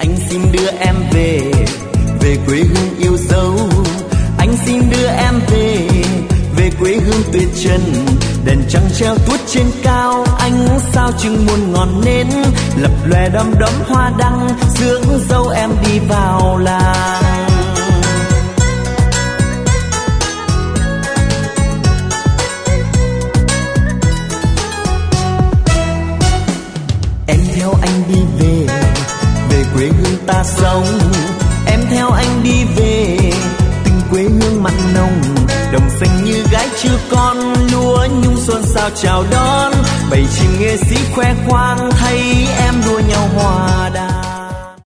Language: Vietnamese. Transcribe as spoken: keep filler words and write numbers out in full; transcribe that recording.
Anh xin đưa em về, về quê hương yêu dấu. Anh xin đưa em về, về quê hương tuyệt trần. Đèn trăng treo tuốt trên cao, ánh sao chừng muôn ngọn nến lập lòe đom đóm hoa đăng, rước dâu em đi vào làng. Em theo anh đi về, về quê hương ta sống. Em theo anh đi về, tình quê hương mặn nồng. Đồng xanh như gái chưa con, lúa nhung xôn xao chào đón. Bầy chim nghệ sĩ khoe khoang, thấy em đua nhau hòa đàn.